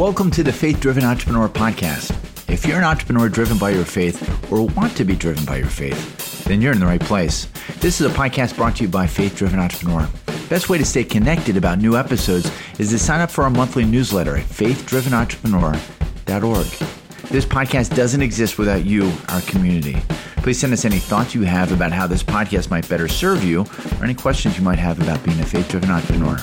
Welcome to the Faith Driven Entrepreneur Podcast. If you're an entrepreneur driven by your faith or want to be driven by your faith, then you're in the right place. This is a podcast brought to you by Faith Driven Entrepreneur. Best way to stay connected about new episodes is to sign up for our monthly newsletter at faithdrivenentrepreneur.org. This podcast doesn't exist without you, our community. Please send us any thoughts you have about how this podcast might better serve you or any questions you might have about being a faith-driven entrepreneur.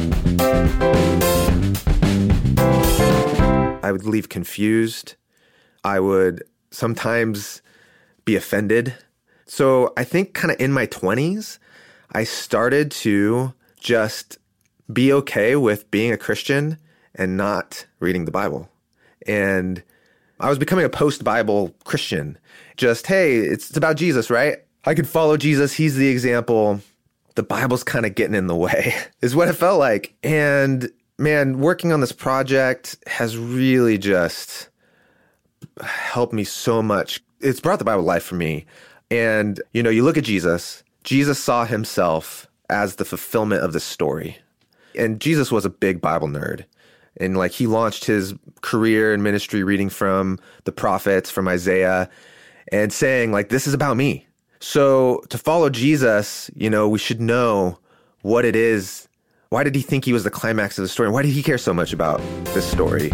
I would leave confused. I would sometimes be offended. So I think kind of in my 20s, I started to just be okay with being a Christian and not reading the Bible. And I was becoming a post-Bible Christian. Just, hey, it's about Jesus, right? I could follow Jesus. He's the example. The Bible's kind of getting in the way, is what it felt like. And man, working on this project has really just helped me so much. It's brought the Bible to life for me. And, you know, you look at Jesus. Jesus saw himself as the fulfillment of the story. And Jesus was a big Bible nerd. And like he launched his career and ministry reading from the prophets, from Isaiah, and saying like, this is about me. So to follow Jesus, you know, we should know what it is. Why did he think he was the climax of the story? Why did he care so much about this story?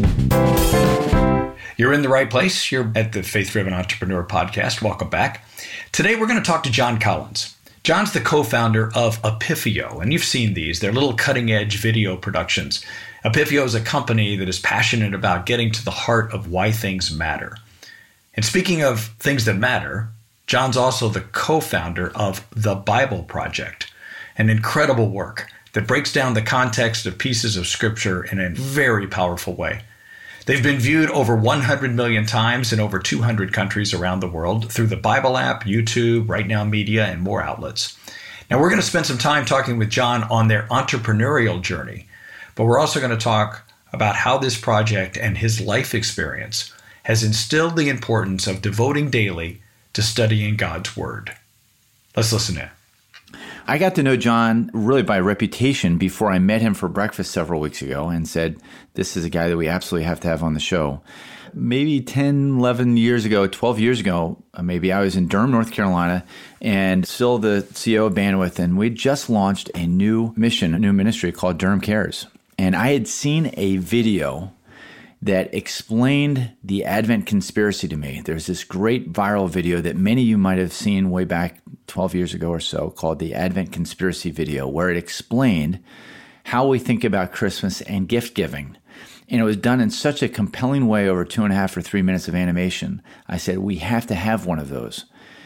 You're in the right place. You're at the Faith Driven Entrepreneur Podcast. Welcome back. Today, we're going to talk to John Collins. John's the co-founder of Epiphio, and you've seen these. They're little cutting-edge video productions. Epiphio is a company that is passionate about getting to the heart of why things matter. And speaking of things that matter, John's also the co-founder of The Bible Project, an incredible work that breaks down the context of pieces of Scripture in a very powerful way. They've been viewed over 100 million times in over 200 countries around the world through the Bible app, YouTube, Right Now Media, and more outlets. Now, we're going to spend some time talking with John on their entrepreneurial journey, but we're also going to talk about how this project and his life experience has instilled the importance of devoting daily to studying God's Word. Let's listen in. I got to know John really by reputation before I met him for breakfast several weeks ago and said, this is a guy that we absolutely have to have on the show. Maybe 10, 11 years ago, 12 years ago, maybe I was in Durham, North Carolina, and still the CEO of Bandwidth, and we just launched a new mission, a new ministry called Durham Cares. And I had seen a video that explained the Advent conspiracy to me. There's this great viral video that many of you might have seen way back 12 years ago or so called the Advent conspiracy video, where it explained how we think about Christmas and gift giving. And it was done in such a compelling way over 2.5 or 3 minutes of animation. I said, we have to have one of those.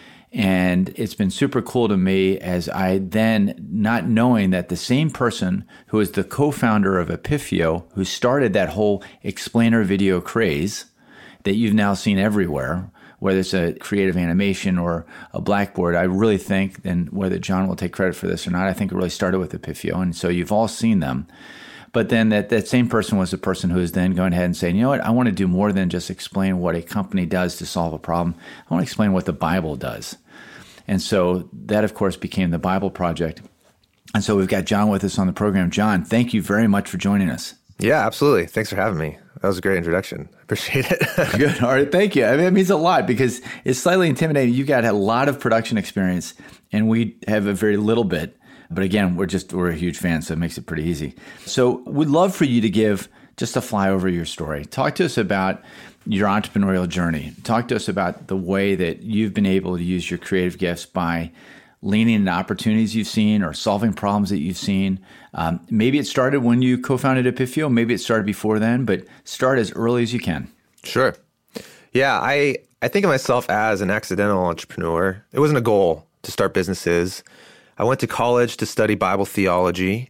And it's been super cool to me as I then, not knowing that the same person who is the co-founder of Epiphio, who started that whole explainer video craze that you've now seen everywhere, whether it's a creative animation or a Blackboard, I really think, and whether John will take credit for this or not, I think it really started with Epiphio. And so you've all seen them. But then that same person was the person who is then going ahead and saying, you know what, I want to do more than just explain what a company does to solve a problem. I want to explain what the Bible does. And so that, of course, became the Bible Project. And so we've got John with us on the program. John, thank you very much for joining us. Yeah, absolutely. Thanks for having me. That was a great introduction. I appreciate it. Good. All right. Thank you. I mean, it means a lot because it's slightly intimidating. You've got a lot of production experience, and we have a very little bit. But again, we're a huge fan, so it makes it pretty easy. So we'd love for you to give just a flyover of your story. Talk to us about your entrepreneurial journey. Talk to us about the way that you've been able to use your creative gifts by leaning into opportunities you've seen or solving problems that you've seen. Maybe it started when you co-founded Epiphio. Maybe it started before then, but start as early as you can. Sure. Yeah, I think of myself as an accidental entrepreneur. It wasn't a goal to start businesses. I went to college to study Bible theology,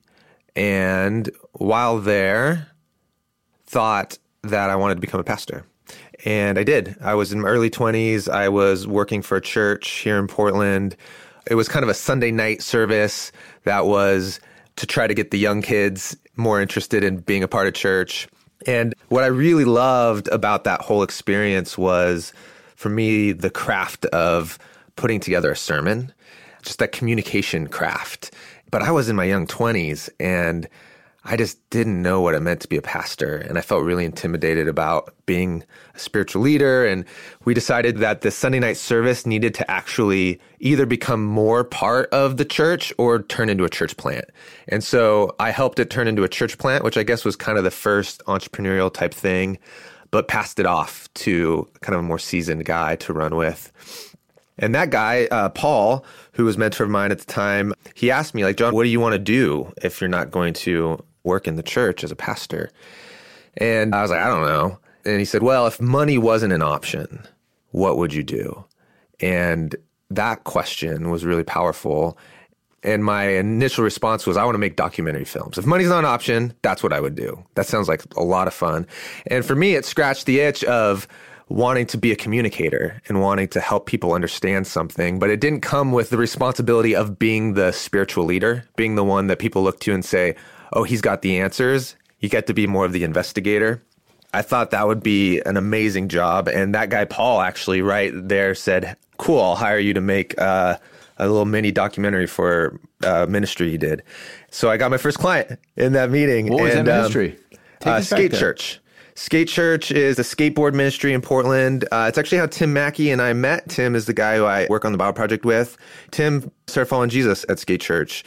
and while there, thought that I wanted to become a pastor. And I did. I was in my early 20s. I was working for a church here in Portland. It was kind of a Sunday night service that was to try to get the young kids more interested in being a part of church. And what I really loved about that whole experience was, for me, the craft of putting together a sermon, just that communication craft. But I was in my young 20s, and I just didn't know what it meant to be a pastor. And I felt really intimidated about being a spiritual leader. And we decided that the Sunday night service needed to actually either become more part of the church or turn into a church plant. And so I helped it turn into a church plant, which I guess was kind of the first entrepreneurial type thing, but passed it off to kind of a more seasoned guy to run with. And that guy, Paul, who was a mentor of mine at the time, he asked me, like, John, what do you want to do if you're not going to work in the church as a pastor? And I was like, I don't know. And he said, well, if money wasn't an option, what would you do? And that question was really powerful. And my initial response was, I want to make documentary films. If money's not an option, that's what I would do. That sounds like a lot of fun. And for me, it scratched the itch of wanting to be a communicator and wanting to help people understand something, but it didn't come with the responsibility of being the spiritual leader, being the one that people look to and say, oh, he's got the answers. You get to be more of the investigator. I thought that would be an amazing job. And that guy, Paul, actually right there said, cool, I'll hire you to make a little mini documentary for ministry he did. So I got my first client in that meeting. What was that ministry? Skate Church. Skate Church is a skateboard ministry in Portland. It's actually how Tim Mackey and I met. Tim is the guy who I work on the Bible Project with. Tim started following Jesus at Skate Church.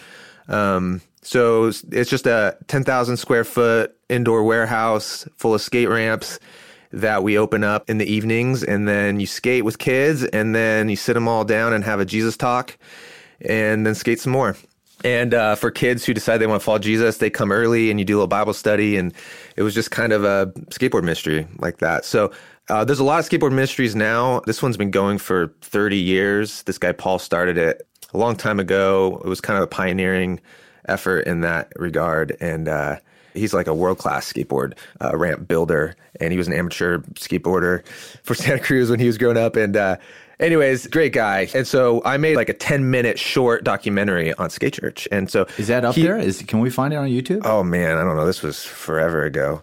So it's just a 10,000 square foot indoor warehouse full of skate ramps that we open up in the evenings, and then you skate with kids, and then you sit them all down and have a Jesus talk, and then skate some more. And for kids who decide they want to follow Jesus, they come early and you do a little Bible study. And it was just kind of a skateboard ministry like that. So there's a lot of skateboard ministries now. This one's been going for 30 years. This guy, Paul, started it a long time ago. It was kind of a pioneering effort in that regard. And he's like a world-class skateboard ramp builder. And he was an amateur skateboarder for Santa Cruz when he was growing up. And anyways, great guy. And so I made like a 10-minute short documentary on Skate Church. And so is that up there? Can we find it on YouTube? Oh man, I don't know. This was forever ago.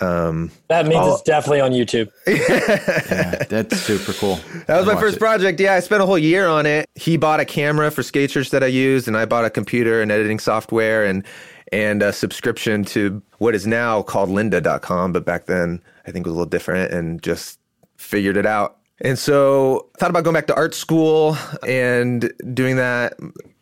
That means it's definitely on YouTube. Yeah, that's super cool. That was my first project. Yeah, I spent a whole year on it. He bought a camera for Skate Church that I used, and I bought a computer and editing software and a subscription to what is now called lynda.com, but back then I think it was a little different, and just figured it out. And so I thought about going back to art school and doing that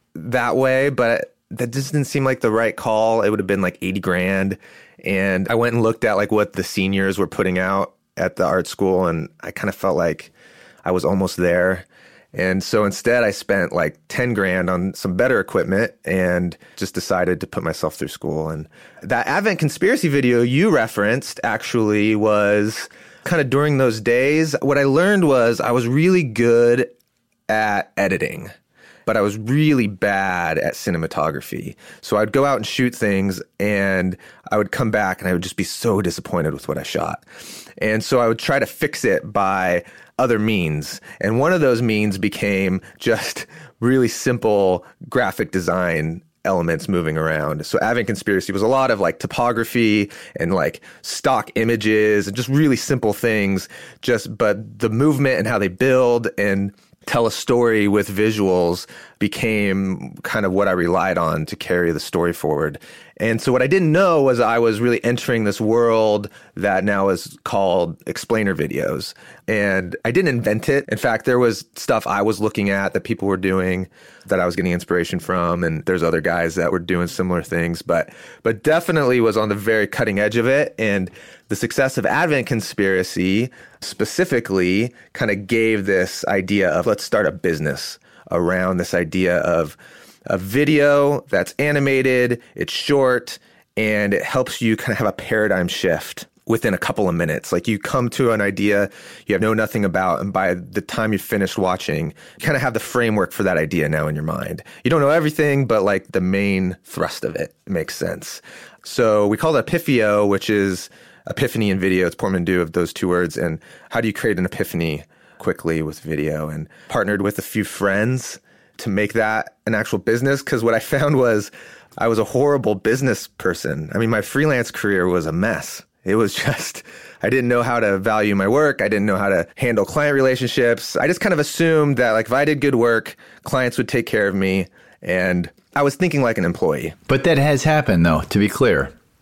way, but that just didn't seem like the right call. It would have been like $80,000. And I went and looked at like what the seniors were putting out at the art school, and I kind of felt like I was almost there. And so instead I spent like $10,000 on some better equipment and just decided to put myself through school. And that Advent Conspiracy video you referenced actually was kind of during those days. What I learned was I was really good at editing, but I was really bad at cinematography. So I'd go out and shoot things, and I would come back and I would just be so disappointed with what I shot. And so I would try to fix it by other means. And one of those means became just really simple graphic design elements moving around. So Advent Conspiracy was a lot of like topography and like stock images and just really simple things, but the movement and how they build and tell a story with visuals became kind of what I relied on to carry the story forward. And so what I didn't know was I was really entering this world that now is called explainer videos. And I didn't invent it. In fact, there was stuff I was looking at that people were doing that I was getting inspiration from. And there's other guys that were doing similar things, but definitely was on the very cutting edge of it. And the success of Advent Conspiracy specifically kind of gave this idea of let's start a business around this idea of a video that's animated, it's short, and it helps you kind of have a paradigm shift within a couple of minutes. Like you come to an idea you know nothing about, and by the time you finish watching, you kind of have the framework for that idea now in your mind. You don't know everything, but like the main thrust of it makes sense. So we call it Epiphio, which is epiphany in video. It's portmanteau of those two words. And how do you create an epiphany quickly with video? And partnered with a few friends to make that an actual business, because what I found was I was a horrible business person. I mean, my freelance career was a mess. It was just, I didn't know how to value my work. I didn't know how to handle client relationships. I just kind of assumed that like if I did good work, clients would take care of me. And I was thinking like an employee. But that has happened though, to be clear.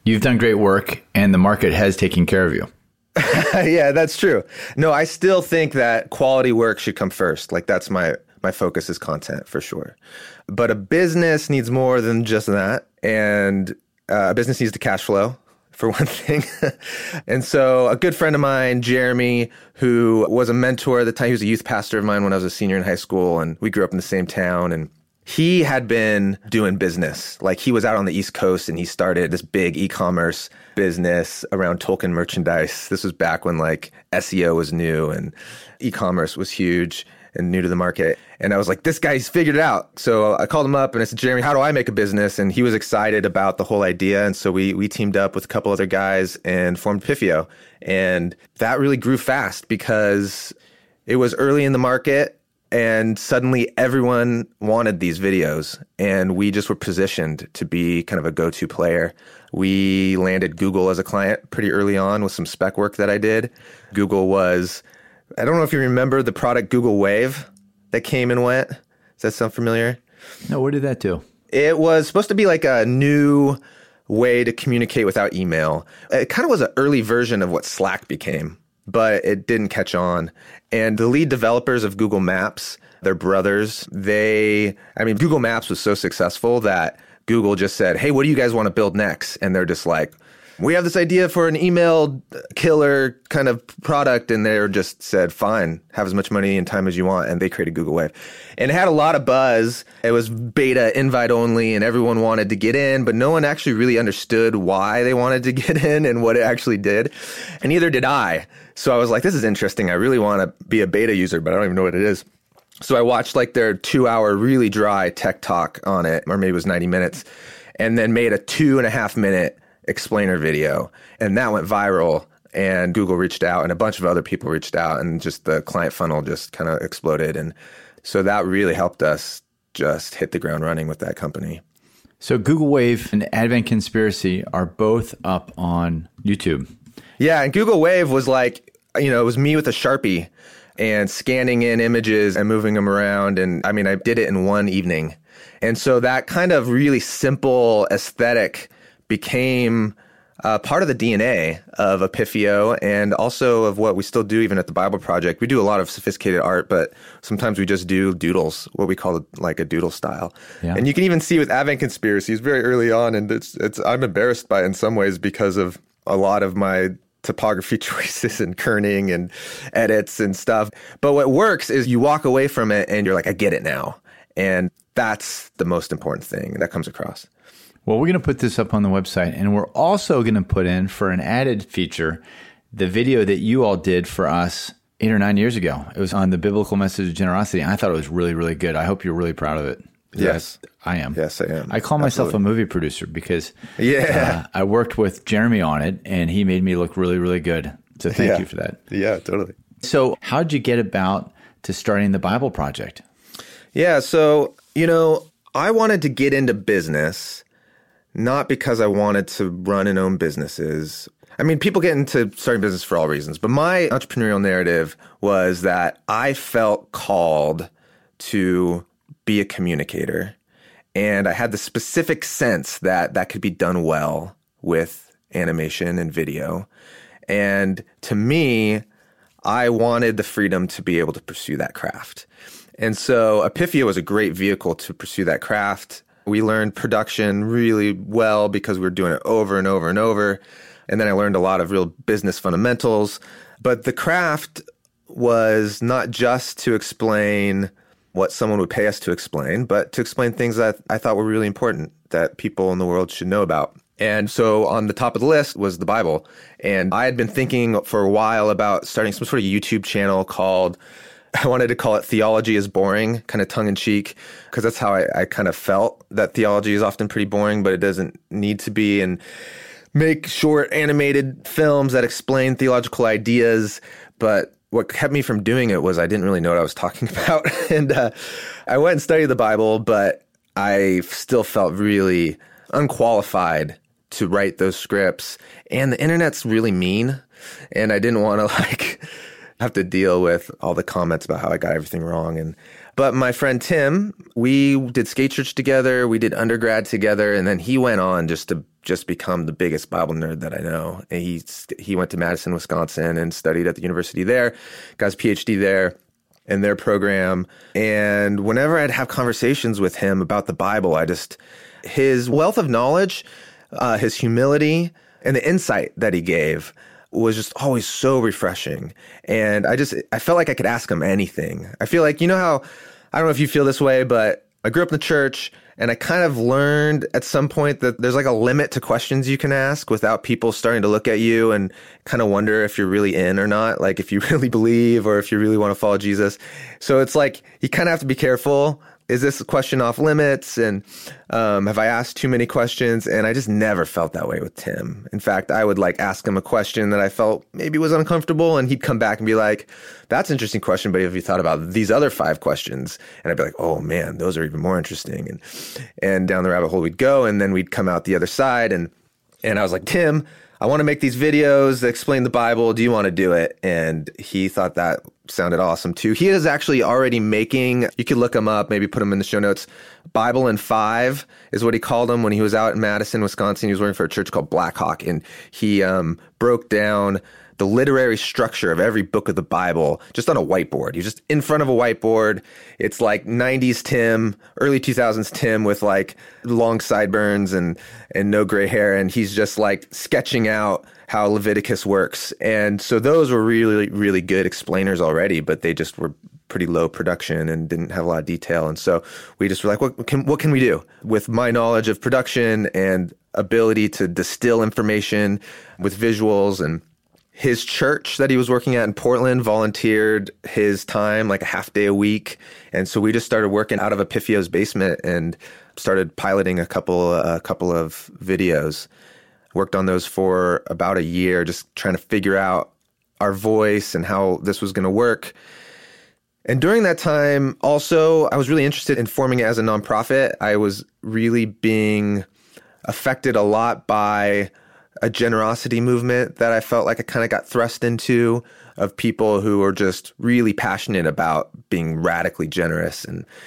You've done great work, and the market has taken care of you. Yeah, that's true. No, I still think that quality work should come first. Like that's my focus is content for sure. But a business needs more than just that. And a business needs to cash flow, for one thing. And so a good friend of mine, Jeremy, who was a mentor at the time, he was a youth pastor of mine when I was a senior in high school, and we grew up in the same town. And he had been doing business. Like he was out on the East Coast and he started this big e-commerce business around Tolkien merchandise. This was back when like SEO was new and e-commerce was huge and new to the market. And I was like, this guy's figured it out. So I called him up and I said, Jeremy, how do I make a business? And he was excited about the whole idea. And so we teamed up with a couple other guys and formed Epifio. And that really grew fast because it was early in the market and suddenly everyone wanted these videos. And we just were positioned to be kind of a go-to player. We landed Google as a client pretty early on with some spec work that I did. Google was, I don't know if you remember the product Google Wave that came and went. Does that sound familiar? No, what did that do? It was supposed to be like a new way to communicate without email. It kind of was an early version of what Slack became, but it didn't catch on. And the lead developers of Google Maps, their brothers, Google Maps was so successful that Google just said, hey, what do you guys want to build next? And they're just like, we have this idea for an email killer kind of product. And they just said, fine, have as much money and time as you want. And they created Google Wave. And it had a lot of buzz. It was beta invite only and everyone wanted to get in, but no one actually really understood why they wanted to get in and what it actually did. And neither did I. So I was like, this is interesting. I really want to be a beta user, but I don't even know what it is. So I watched like their 2-hour really dry tech talk on it, or maybe it was 90 minutes, and then made a 2.5-minute explainer video. And that went viral. And Google reached out and a bunch of other people reached out and just the client funnel just kind of exploded. And so that really helped us just hit the ground running with that company. So Google Wave and Advent Conspiracy are both up on YouTube. Yeah. And Google Wave was like, it was me with a Sharpie and scanning in images and moving them around. And I did it in one evening. And so that kind of really simple aesthetic became part of the DNA of Epifio and also of what we still do even at the Bible Project. We do a lot of sophisticated art, but sometimes we just do doodles, what we call like a doodle style. Yeah. And you can even see with Advent Conspiracies very early on, and I'm embarrassed by it in some ways because of a lot of my topography choices and kerning and edits and stuff. But what works is you walk away from it and you're like, I get it now. And that's the most important thing that comes across. Well, we're going to put this up on the website, and we're also going to put in for an added feature the video that you all did for us 8 or 9 years ago. It was on the biblical message of generosity, and I thought it was really, really good. I hope you're really proud of it. Yes. I am. Yes, I am. I call myself a movie producer because I worked with Jeremy on it, and he made me look really, really good. So thank you for that. Yeah, totally. So how did you get about to starting the Bible Project? Yeah, so, I wanted to get into business, not because I wanted to run and own businesses. People get into starting business for all reasons, but my entrepreneurial narrative was that I felt called to be a communicator. And I had the specific sense that that could be done well with animation and video. And to me, I wanted the freedom to be able to pursue that craft. And so Epifio was a great vehicle to pursue that craft. We learned production really well because we were doing it over and over and over. And then I learned a lot of real business fundamentals. But the craft was not just to explain what someone would pay us to explain, but to explain things that I thought were really important that people in the world should know about. And so on the top of the list was the Bible. And I had been thinking for a while about starting some sort of YouTube channel called, I wanted to call it Theology is Boring, kind of tongue-in-cheek, because that's how I kind of felt that theology is often pretty boring, but it doesn't need to be, and make short animated films that explain theological ideas. But what kept me from doing it was I didn't really know what I was talking about. And I went and studied the Bible, but I still felt really unqualified to write those scripts. And the internet's really mean. And I didn't want to have to deal with all the comments about how I got everything wrong. But my friend Tim, we did skate church together. We did undergrad together. And then he went on to become the biggest Bible nerd that I know. And he went to Madison, Wisconsin and studied at the university there, got his PhD there in their program. And whenever I'd have conversations with him about the Bible, his wealth of knowledge, his humility, and the insight that he gave was just always so refreshing. And I felt like I could ask him anything. I feel like, how, I don't know if you feel this way, but I grew up in the church and I kind of learned at some point that there's like a limit to questions you can ask without people starting to look at you and kind of wonder if you're really in or not, like if you really believe or if you really want to follow Jesus. So it's like, you kind of have to be careful. Is this a question off limits? And have I asked too many questions? And I just never felt that way with Tim. In fact, I would like ask him a question that I felt maybe was uncomfortable, and he'd come back and be like, that's an interesting question, but have you thought about these other 5 questions? And I'd be like, oh man, those are even more interesting. And down the rabbit hole we'd go, and then we'd come out the other side. And I was like, Tim, I want to make these videos that explain the Bible. Do you want to do it? And he thought that sounded awesome too. He is actually already making, you could look him up, maybe put him in the show notes. Bible in 5 is what he called them when he was out in Madison, Wisconsin. He was working for a church called Blackhawk, and he broke down the literary structure of every book of the Bible just on a whiteboard. He's just in front of a whiteboard. It's like 90s Tim, early 2000s Tim with like long sideburns and no gray hair. And he's just like sketching out how Leviticus works. And so those were really, really good explainers already, but they just were pretty low production and didn't have a lot of detail. And so we just were like, what can we do with my knowledge of production and ability to distill information with visuals? And his church that he was working at in Portland volunteered his time, like a half day a week. And so we just started working out of Epifio's basement and started piloting a couple of videos. Worked on those for about a year, just trying to figure out our voice and how this was going to work. And during that time, also, I was really interested in forming it as a nonprofit. I was really being affected a lot by a generosity movement that I felt like I kind of got thrust into, of people who were just really passionate about being radically generous.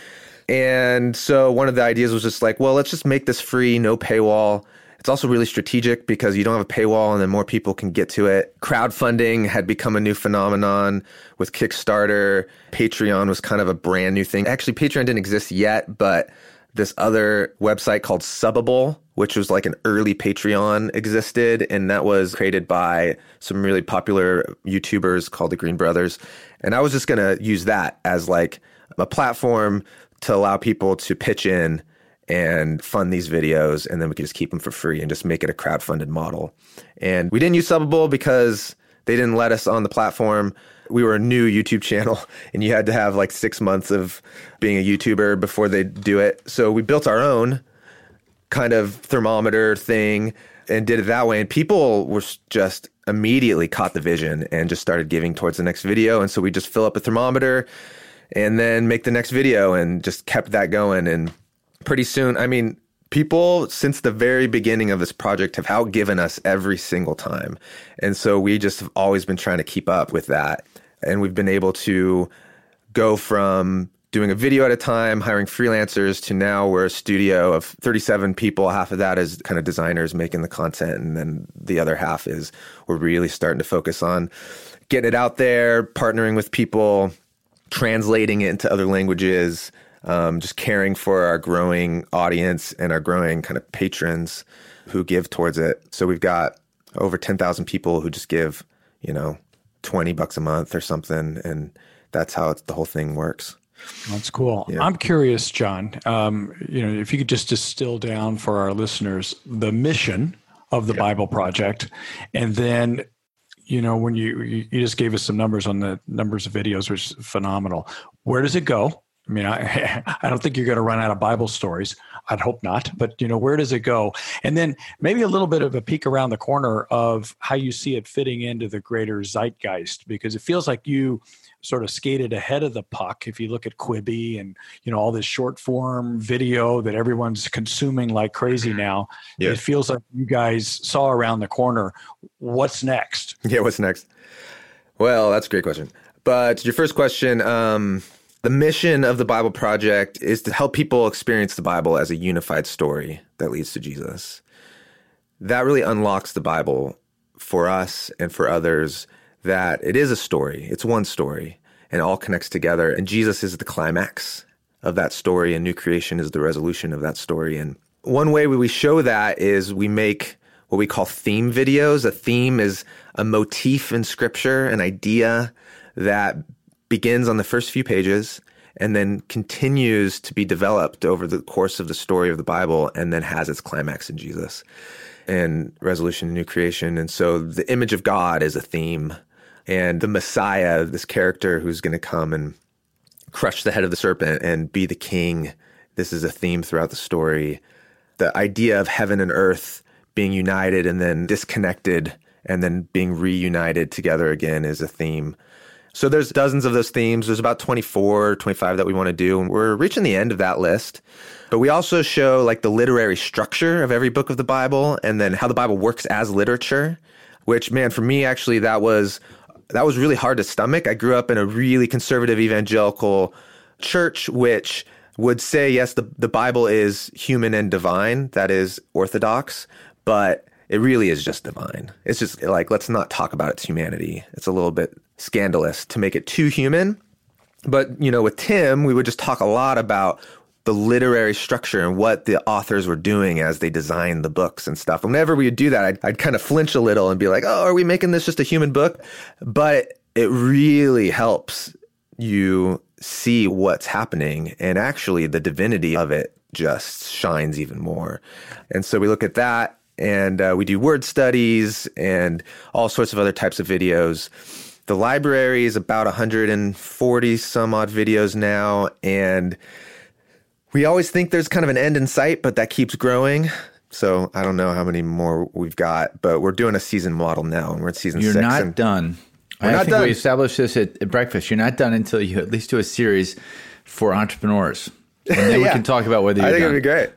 And so one of the ideas was just like, well, let's just make this free, no paywall. It's also really strategic because you don't have a paywall and then more people can get to it. Crowdfunding had become a new phenomenon with Kickstarter. Patreon was kind of a brand new thing. Actually, Patreon didn't exist yet, but this other website called Subbable, which was like an early Patreon, existed. And that was created by some really popular YouTubers called the Green Brothers. And I was just going to use that as like a platform to allow people to pitch in and fund these videos. And then we could just keep them for free and just make it a crowdfunded model. And we didn't use Subbable because they didn't let us on the platform. We were a new YouTube channel and you had to have like 6 months of being a YouTuber before they do it. So we built our own kind of thermometer thing and did it that way. And people were just immediately caught the vision and just started giving towards the next video. And so we just fill up a thermometer and then make the next video and just kept that going. And pretty soon, I mean, people since the very beginning of this project have outgiven us every single time. And so we just have always been trying to keep up with that. And we've been able to go from doing a video at a time, hiring freelancers, to now we're a studio of 37 people. Half of that is kind of designers making the content. And then the other half is we're really starting to focus on getting it out there, partnering with people, translating it into other languages, just caring for our growing audience and our growing kind of patrons who give towards it. So we've got over 10,000 people who just give, $20 a month or something. And that's how the whole thing works. That's cool. Yeah. I'm curious, John, if you could just distill down for our listeners the mission of the Bible Project. And then, when you just gave us some numbers on the numbers of videos, which is phenomenal. Where does it go? I mean, I don't think you're going to run out of Bible stories. I'd hope not. But, where does it go? And then maybe a little bit of a peek around the corner of how you see it fitting into the greater zeitgeist, because it feels like you sort of skated ahead of the puck. If you look at Quibi and, all this short form video that everyone's consuming like crazy now, It feels like you guys saw around the corner. What's next? Yeah, what's next? Well, that's a great question. But your first question, the mission of the Bible Project is to help people experience the Bible as a unified story that leads to Jesus. That really unlocks the Bible for us and for others, that it is a story. It's one story, and it all connects together. And Jesus is the climax of that story, and new creation is the resolution of that story. And one way we show that is we make what we call theme videos. A theme is a motif in Scripture, an idea that begins on the first few pages and then continues to be developed over the course of the story of the Bible, and then has its climax in Jesus and resolution and new creation. And so the image of God is a theme, and the Messiah, this character who's going to come and crush the head of the serpent and be the king, this is a theme throughout the story. The idea of heaven and earth being united and then disconnected and then being reunited together again is a theme. So there's dozens of those themes. There's about 24, 25 that we want to do. And we're reaching the end of that list. But we also show like the literary structure of every book of the Bible, and then how the Bible works as literature, which, man, for me, actually, that was really hard to stomach. I grew up in a really conservative evangelical church, which would say, yes, the Bible is human and divine. That is orthodox, but it really is just divine. It's just like, let's not talk about its humanity. It's a little bit scandalous to make it too human. But, with Tim, we would just talk a lot about the literary structure and what the authors were doing as they designed the books and stuff. Whenever we would do that, I'd kind of flinch a little and be like, oh, are we making this just a human book? But it really helps you see what's happening. And actually, the divinity of it just shines even more. And so we look at that, and we do word studies and all sorts of other types of videos. The library is about 140 some odd videos now, and we always think there's kind of an end in sight, but that keeps growing. So I don't know how many more we've got, but we're doing a season model now, and we're at season 6. You're not done. I think we established this at breakfast. You're not done until you at least do a series for entrepreneurs. And then we can talk about whether you're done. I think it'd be great.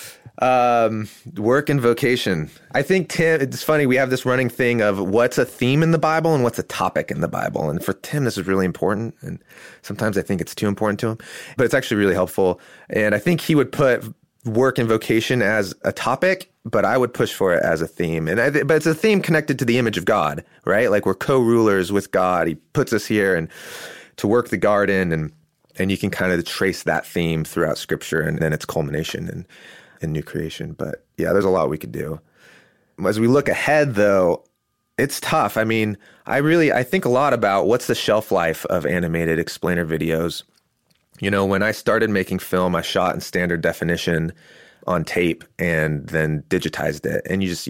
Work and vocation. I think, Tim, it's funny, we have this running thing of what's a theme in the Bible and what's a topic in the Bible. And for Tim, this is really important. And sometimes I think it's too important to him, but it's actually really helpful. And I think he would put work and vocation as a topic, but I would push for it as a theme. But it's a theme connected to the image of God, right? Like we're co-rulers with God. He puts us here and to work the garden, and you can kind of trace that theme throughout Scripture and then its culmination in new creation. But yeah, there's a lot we could do. As we look ahead, though, it's tough. I mean, I think a lot about what's the shelf life of animated explainer videos. When I started making film, I shot in standard definition on tape and then digitized it. And you just,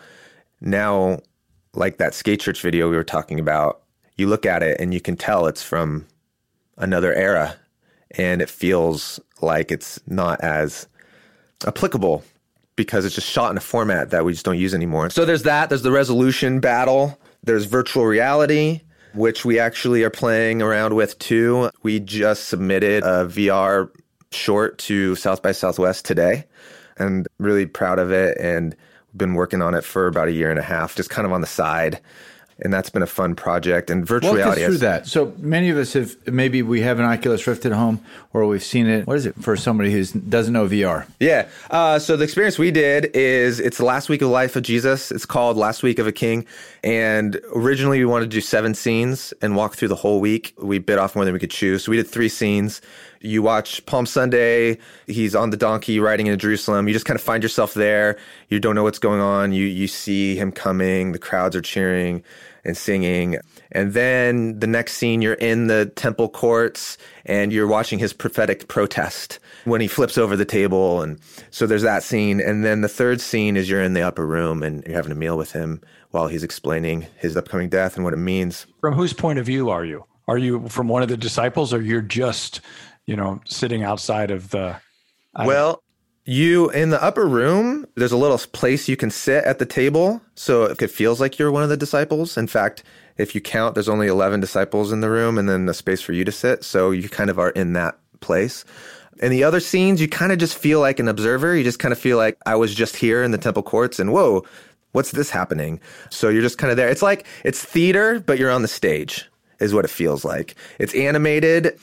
now, like that Skate Church video we were talking about, you look at it and you can tell it's from another era, and it feels like it's not as applicable because it's just shot in a format that we just don't use anymore. So there's that. There's the resolution battle. There's virtual reality, which we actually are playing around with too. We just submitted a VR short to South by Southwest today, and really proud of it. And we've been working on it for about a year and a half, just kind of on the side. And that's been a fun project. And virtual reality. Walk us through that. So many of us maybe we have an Oculus Rift at home, or we've seen it. What is it for somebody who doesn't know VR? Yeah. So the experience we did is it's the last week of the life of Jesus. It's called Last Week of a King. And originally we wanted to do 7 scenes and walk through the whole week. We bit off more than we could chew. So we did 3 scenes. You watch Palm Sunday. He's on the donkey riding into Jerusalem. You just kind of find yourself there. You don't know what's going on. You see him coming. The crowds are cheering and singing. And then the next scene, you're in the temple courts and you're watching his prophetic protest when he flips over the table. And so there's that scene. And then the third scene is you're in the upper room and you're having a meal with him while he's explaining his upcoming death and what it means. From whose point of view are you? Are you from one of the disciples, or you're just, sitting outside of the... Well, you in the upper room, there's a little place you can sit at the table. So it feels like you're one of the disciples. In fact, if you count, there's only 11 disciples in the room and then a space for you to sit. So you kind of are in that place. In the other scenes, you kind of just feel like an observer. You just kind of feel like I was just here in the temple courts and whoa, what's this happening? So you're just kind of there. It's theater, but you're on the stage is what it feels like. It's animated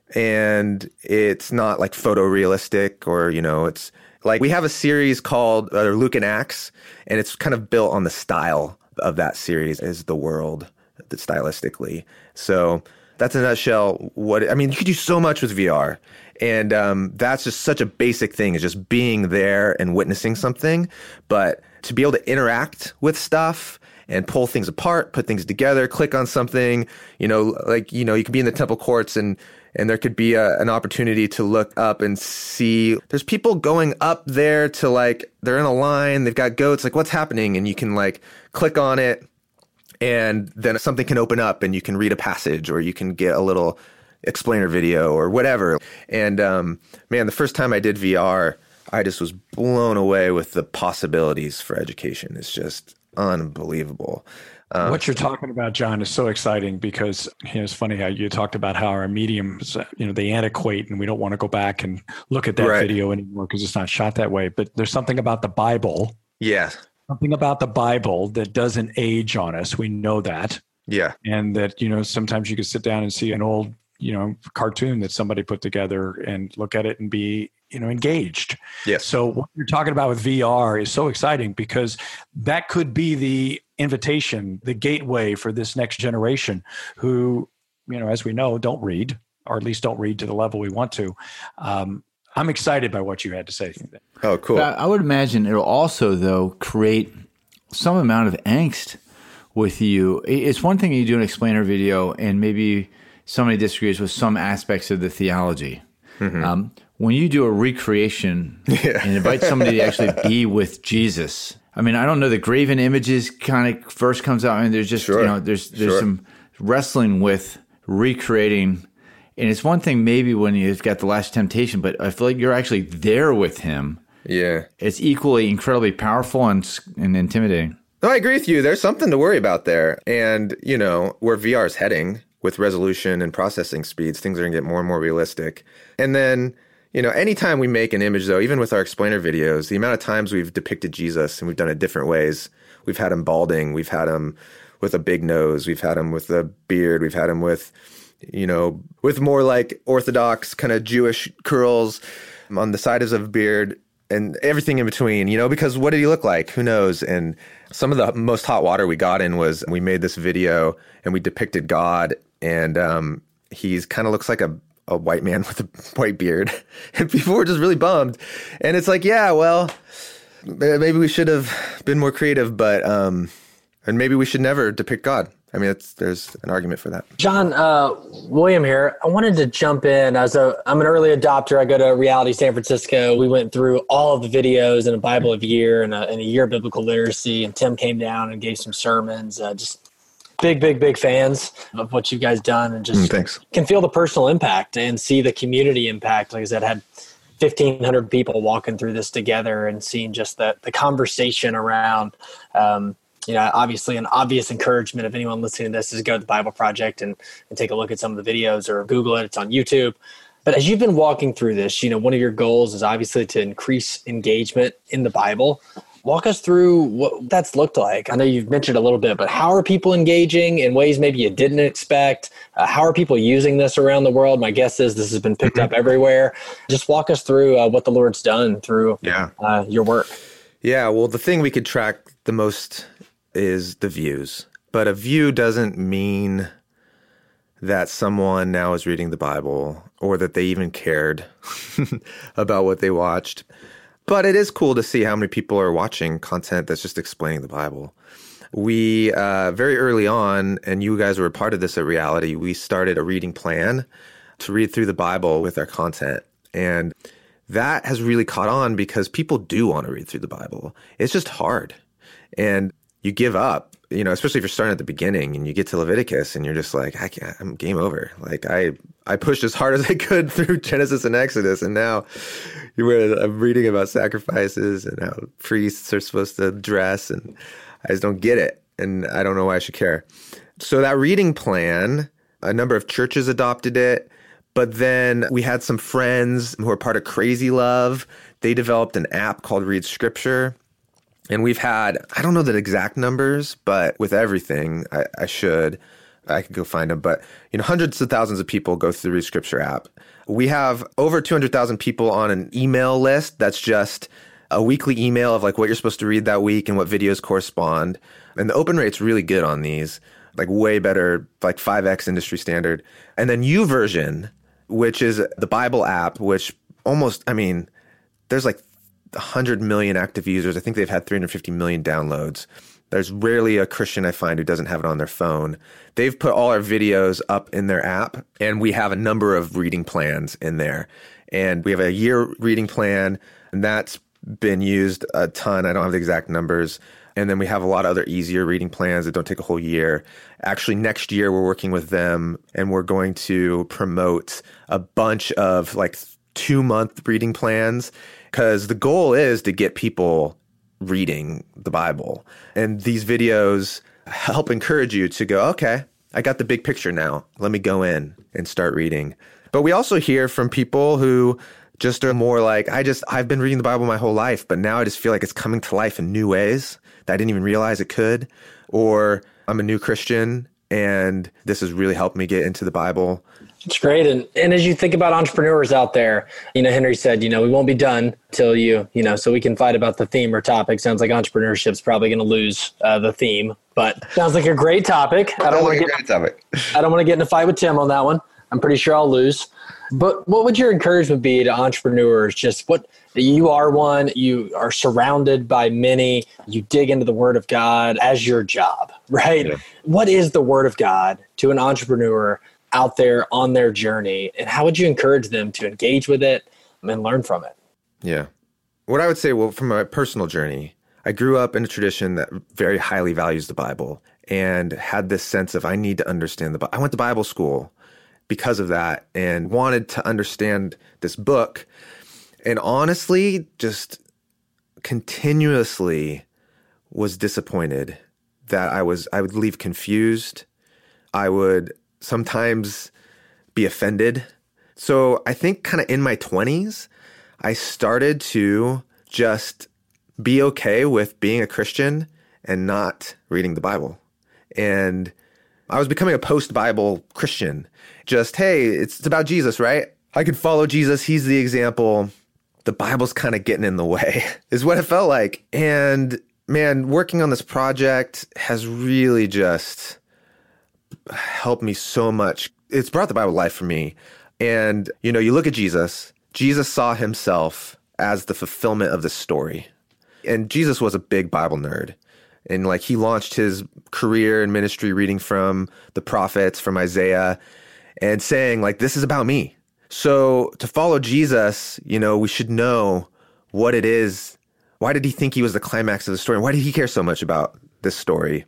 and it's not like photorealistic or, it's like we have a series called Luke and Acts, and it's kind of built on the style of that series is the world stylistically. So that's in a nutshell you could do so much with VR. And that's just such a basic thing, is just being there and witnessing something. But to be able to interact with stuff and pull things apart, put things together, click on something, you could be in the temple courts and there could be an opportunity to look up and see there's people going up there to they're in a line, they've got goats, what's happening? And you can click on it and then something can open up and you can read a passage or you can get a little explainer video or whatever. And the first time I did VR, I just was blown away with the possibilities for education. It's just unbelievable. What you're talking about, John, is so exciting because it's funny how you talked about how our mediums, they antiquate and we don't want to go back and look at that video anymore because it's not shot that way. But there's something about the Bible. Yeah. Something about the Bible that doesn't age on us. We know that. Yeah. And that, sometimes you could sit down and see an old, cartoon that somebody put together and look at it and be, engaged. Yes. So what you're talking about with VR is so exciting because that could be the invitation, the gateway for this next generation who, as we know, don't read, or at least don't read to the level we want to. I'm excited by what you had to say. Oh, cool. But I would imagine it'll also, though, create some amount of angst with you. It's one thing you do an explainer video and maybe somebody disagrees with some aspects of the theology. Mm-hmm. When you do a recreation and invite somebody to actually be with Jesus, I don't know, the graven images kind of first comes out and there's just, there's some wrestling with recreating. And it's one thing maybe when you've got The Last Temptation, but I feel like you're actually there with him. Yeah. It's equally incredibly powerful and intimidating. No, I agree with you. There's something to worry about there. And, where VR is heading with resolution and processing speeds, things are going to get more and more realistic. And then, anytime we make an image, though, even with our explainer videos, the amount of times we've depicted Jesus and we've done it different ways. We've had him balding. We've had him with a big nose. We've had him with a beard. We've had him with with more Orthodox kind of Jewish curls on the sides of a beard and everything in between, because what did he look like? Who knows? And some of the most hot water we got in was we made this video and we depicted God and he's kind of looks like a white man with a white beard. And people were just really bummed. And it's maybe we should have been more creative, but and maybe we should never depict God. There's an argument for that. John, William here. I wanted to jump in. I'm an early adopter. I go to Reality San Francisco. We went through all of the videos in a Bible of Year and a year of biblical literacy. And Tim came down and gave some sermons. Just big fans of what you guys done, and just thanks. Can feel the personal impact and see the community impact. Like I said, had 1,500 people walking through this together and seeing just the conversation around. Obviously an obvious encouragement of anyone listening to this is go to the Bible Project and take a look at some of the videos or Google it. It's on YouTube. But as you've been walking through this, one of your goals is obviously to increase engagement in the Bible. Walk us through what that's looked like. I know you've mentioned a little bit, but how are people engaging in ways maybe you didn't expect? How are people using this around the world? My guess is this has been picked up everywhere. Just walk us through what the Lord's done through your work. Yeah, well, the thing we could track the most is the views. But a view doesn't mean that someone now is reading the Bible or that they even cared about what they watched. But it is cool to see how many people are watching content that's just explaining the Bible. We, very early on, and you guys were a part of this at Reality, we started a reading plan to read through the Bible with our content. And that has really caught on because people do want to read through the Bible. It's just hard. And you give up, especially if you're starting at the beginning and you get to Leviticus and you're just like, I'm game over. I pushed as hard as I could through Genesis and Exodus. And now I'm reading about sacrifices and how priests are supposed to dress. And I just don't get it. And I don't know why I should care. So that reading plan, a number of churches adopted it. But then we had some friends who are part of Crazy Love. They developed an app called Read Scripture. And we've had, I don't know the exact numbers, but with everything, I could go find them. But, hundreds of thousands of people go through the Read Scripture app. We have over 200,000 people on an email list that's just a weekly email of like what you're supposed to read that week and what videos correspond. And the open rate's really good on these, like way better, like 5x industry standard. And then YouVersion, which is the Bible app, which there's like 100 million active users. I think they've had 350 million downloads. There's rarely a Christian I find who doesn't have it on their phone. They've put all our videos up in their app, and we have a number of reading plans in there. And we have a year reading plan, and that's been used a ton. I don't have the exact numbers. And then we have a lot of other easier reading plans that don't take a whole year. Actually, next year, we're working with them, and we're going to promote a bunch of like 2-month reading plans, because the goal is to get people reading the Bible. And these videos help encourage you to go, okay, I got the big picture now. Let me go in and start reading. But we also hear from people who just are more like, I've been reading the Bible my whole life, but now I just feel like it's coming to life in new ways that I didn't even realize it could. Or I'm a new Christian and this has really helped me get into the Bible. It's great. And as you think about entrepreneurs out there, Henry said, we won't be done till so we can fight about the theme or topic. Sounds like entrepreneurship's probably going to lose the theme, but sounds like a great topic. I don't want to get in a fight with Tim on that one. I'm pretty sure I'll lose. But what would your encouragement be to entrepreneurs? Just what you are one, you are surrounded by many, you dig into the Word of God as your job, right? Yeah. What is the Word of God to an entrepreneur out there on their journey? And how would you encourage them to engage with it and learn from it? Yeah. What I would say, from my personal journey, I grew up in a tradition that very highly values the Bible and had this sense of I need to understand the Bible. I went to Bible school because of that and wanted to understand this book. And honestly, just continuously was disappointed that I would leave confused. I would sometimes be offended. So I think kind of in my 20s, I started to just be okay with being a Christian and not reading the Bible. And I was becoming a post-Bible Christian. Just, hey, it's about Jesus, right? I could follow Jesus. He's the example. The Bible's kind of getting in the way, is what it felt like. And man, working on this project has really just helped me so much. It's brought the Bible to life for me. And, you look at Jesus. Jesus saw himself as the fulfillment of this story. And Jesus was a big Bible nerd. And he launched his career and ministry reading from the prophets, from Isaiah, and saying this is about me. So to follow Jesus, we should know what it is. Why did he think he was the climax of the story? Why did he care so much about this story?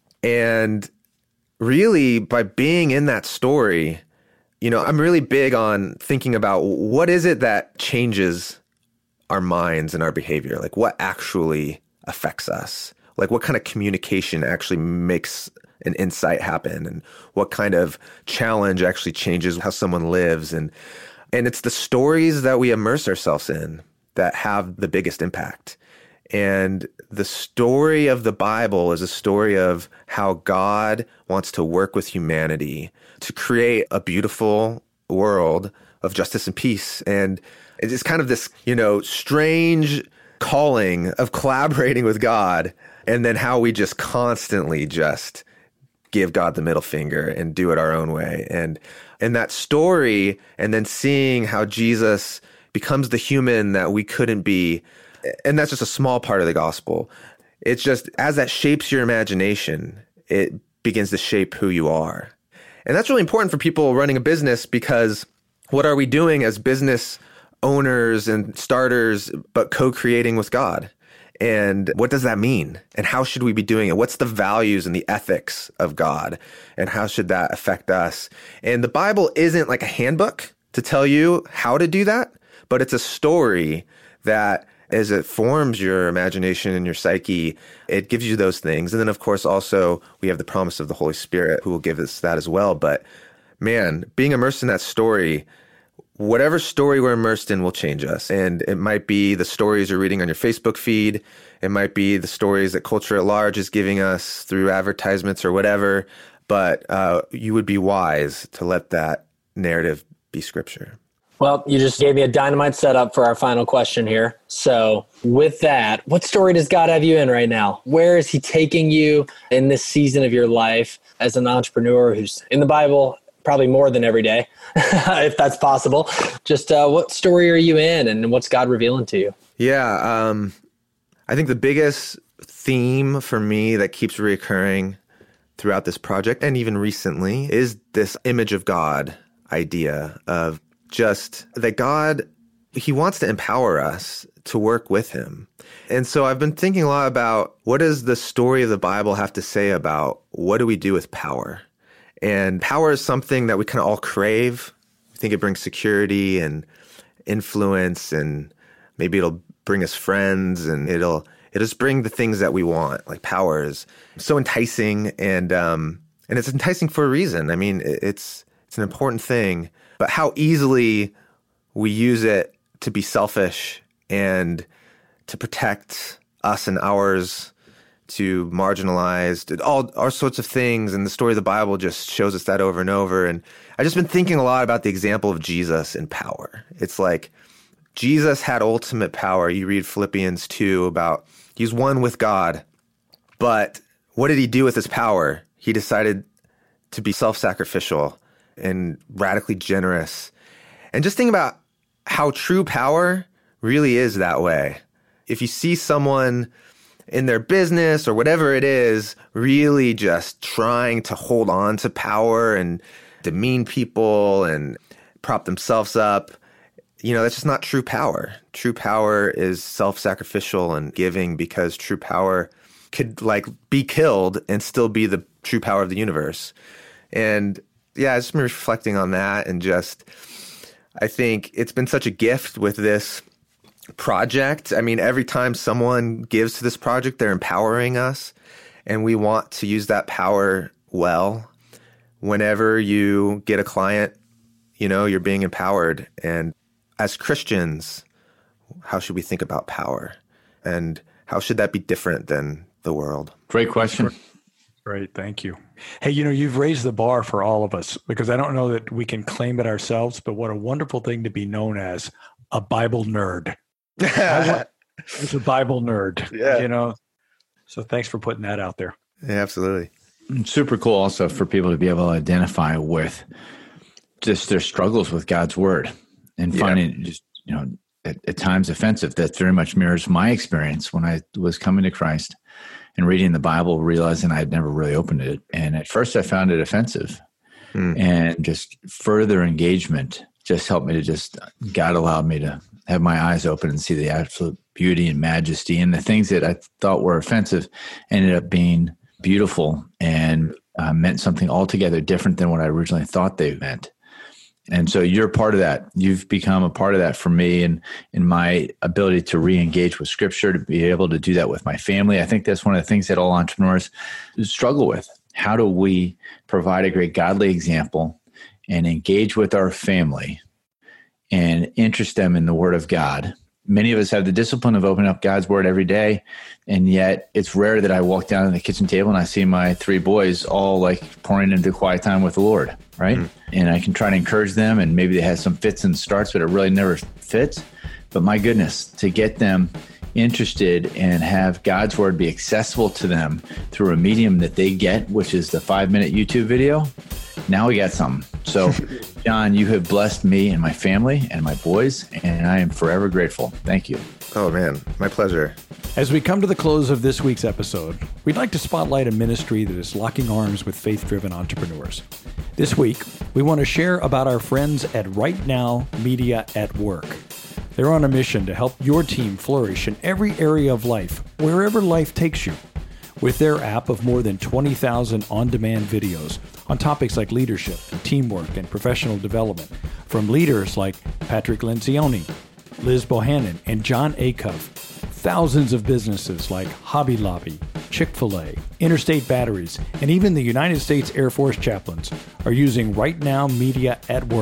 And really, by being in that story, I'm really big on thinking about what is it that changes our minds and our behavior? What actually affects us? What kind of communication actually makes an insight happen, and what kind of challenge actually changes how someone lives. And it's the stories that we immerse ourselves in that have the biggest impact. And the story of the Bible is a story of how God wants to work with humanity to create a beautiful world of justice and peace. And it's kind of this, strange calling of collaborating with God, and then how we just constantly just give God the middle finger and do it our own way. And that story, and then seeing how Jesus becomes the human that we couldn't be. And that's just a small part of the gospel. It's just, as that shapes your imagination, it begins to shape who you are. And that's really important for people running a business, because what are we doing as business owners and starters, but co-creating with God? And what does that mean? And how should we be doing it? What's the values and the ethics of God? And how should that affect us? And the Bible isn't like a handbook to tell you how to do that, but it's a story that, as it forms your imagination and your psyche, it gives you those things. And then, of course, also we have the promise of the Holy Spirit who will give us that as well. But man, being immersed in that story whatever story we're immersed in will change us. And it might be the stories you're reading on your Facebook feed. It might be the stories that culture at large is giving us through advertisements or whatever. But you would be wise to let that narrative be scripture. Well, you just gave me a dynamite setup for our final question here. So with that, what story does God have you in right now? Where is he taking you in this season of your life as an entrepreneur who's in the Bible, probably more than every day, if that's possible? Just what story are you in and what's God revealing to you? Yeah, I think the biggest theme for me that keeps reoccurring throughout this project and even recently is this image of God idea of just that God, he wants to empower us to work with him. And so I've been thinking a lot about what does the story of the Bible have to say about what do we do with power? And power is something that we kind of all crave. I think it brings security and influence, and maybe it'll bring us friends, and it'll just bring the things that we want. Like power is so enticing, and it's enticing for a reason. I mean, it's an important thing. But how easily we use it to be selfish and to protect us and ours, to marginalized, all sorts of things. And the story of the Bible just shows us that over and over. And I've just been thinking a lot about the example of Jesus in power. It's like Jesus had ultimate power. You read Philippians 2 about he's one with God. But what did he do with his power? He decided to be self-sacrificial and radically generous. And just think about how true power really is that way. If you see someone in their business or whatever it is, really just trying to hold on to power and demean people and prop themselves up, that's just not true power. True power is self-sacrificial and giving, because true power could be killed and still be the true power of the universe. And yeah, I've just been reflecting on that, and I think it's been such a gift with this project. I mean, every time someone gives to this project, they're empowering us, and we want to use that power well. Whenever you get a client, you're being empowered. And as Christians, how should we think about power? And how should that be different than the world? Great question. Great. Thank you. Hey, you've raised the bar for all of us, because I don't know that we can claim it ourselves, but what a wonderful thing to be known as a Bible nerd. As a Bible nerd, yeah. So thanks for putting that out there. Yeah, absolutely. Super cool also for people to be able to identify with just their struggles with God's word and finding it just, at times offensive. That very much mirrors my experience when I was coming to Christ and reading the Bible, realizing I had never really opened it. And at first I found it offensive. And just further engagement just helped me to God allowed me to have my eyes open and see the absolute beauty and majesty. And the things that I thought were offensive ended up being beautiful and meant something altogether different than what I originally thought they meant. And so you're part of that. You've become a part of that for me, and in my ability to re-engage with Scripture, to be able to do that with my family. I think that's one of the things that all entrepreneurs struggle with. How do we provide a great godly example and engage with our family and interest them in the Word of God? Many of us have the discipline of opening up God's Word every day, and yet it's rare that I walk down to the kitchen table and I see my 3 boys all pouring into quiet time with the Lord, right? And I can try to encourage them, and maybe they have some fits and starts, but it really never fits. But my goodness, to get them interested and have God's Word be accessible to them through a medium that they get, which is the 5-minute YouTube video, now we got something. So, John, you have blessed me and my family and my boys, and I am forever grateful. Thank you. Oh, man, my pleasure. As we come to the close of this week's episode, we'd like to spotlight a ministry that is locking arms with faith-driven entrepreneurs. This week, we want to share about our friends at Right Now Media at Work. They're on a mission to help your team flourish in every area of life, wherever life takes you. With their app of more than 20,000 on-demand videos on topics like leadership, teamwork, and professional development from leaders like Patrick Lencioni, Liz Bohannon, and John Acuff, thousands of businesses like Hobby Lobby, Chick-fil-A, Interstate Batteries, and even the United States Air Force chaplains are using Right Now Media at Work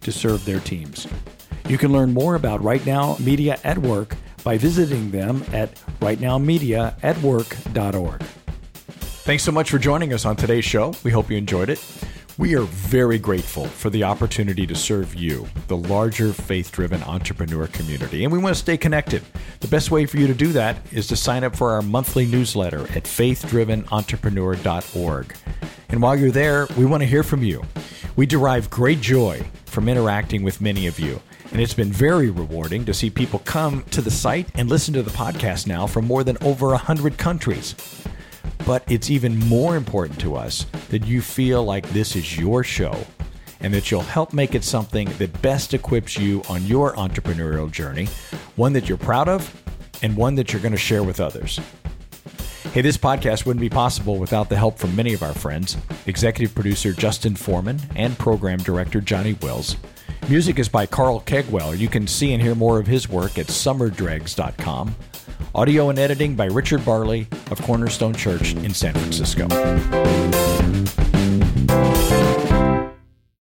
to serve their teams. You can learn more about Right Now Media at Work by visiting them at rightnowmediaatwork.org. Thanks so much for joining us on today's show. We hope you enjoyed it. We are very grateful for the opportunity to serve you, the larger faith-driven entrepreneur community, and we want to stay connected. The best way for you to do that is to sign up for our monthly newsletter at faithdrivenentrepreneur.org. And while you're there, we want to hear from you. We derive great joy from interacting with many of you, and it's been very rewarding to see people come to the site and listen to the podcast now from more than over 100 countries. But it's even more important to us that you feel like this is your show and that you'll help make it something that best equips you on your entrepreneurial journey, one that you're proud of and one that you're going to share with others. Hey, this podcast wouldn't be possible without the help from many of our friends, executive producer Justin Foreman and program director Johnny Wills. Music is by Carl Kegwell. You can see and hear more of his work at summerdregs.com. Audio and editing by Richard Barley of Cornerstone Church in San Francisco.